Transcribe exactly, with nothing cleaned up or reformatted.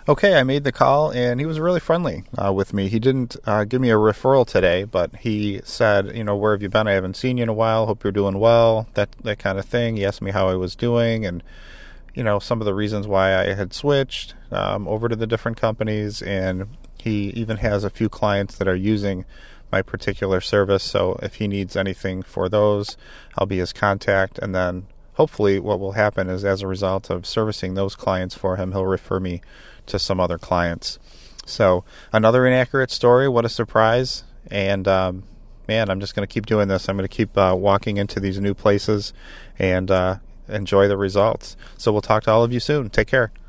Okay, I made the call, and he was really friendly uh, with me. He didn't uh, give me a referral today, but he said, you know, where have you been? I haven't seen you in a while. Hope you're doing well, that that kind of thing. He asked me how I was doing and, you know, some of the reasons why I had switched um, over to the different companies, and he even has a few clients that are using my particular service, so if he needs anything for those, I'll be his contact, and then hopefully what will happen is as a result of servicing those clients for him, he'll refer me to some other clients. So another inaccurate story. What a surprise. And um, man, I'm just going to keep doing this. I'm going to keep uh, walking into these new places and uh, enjoy the results. So we'll talk to all of you soon. Take care.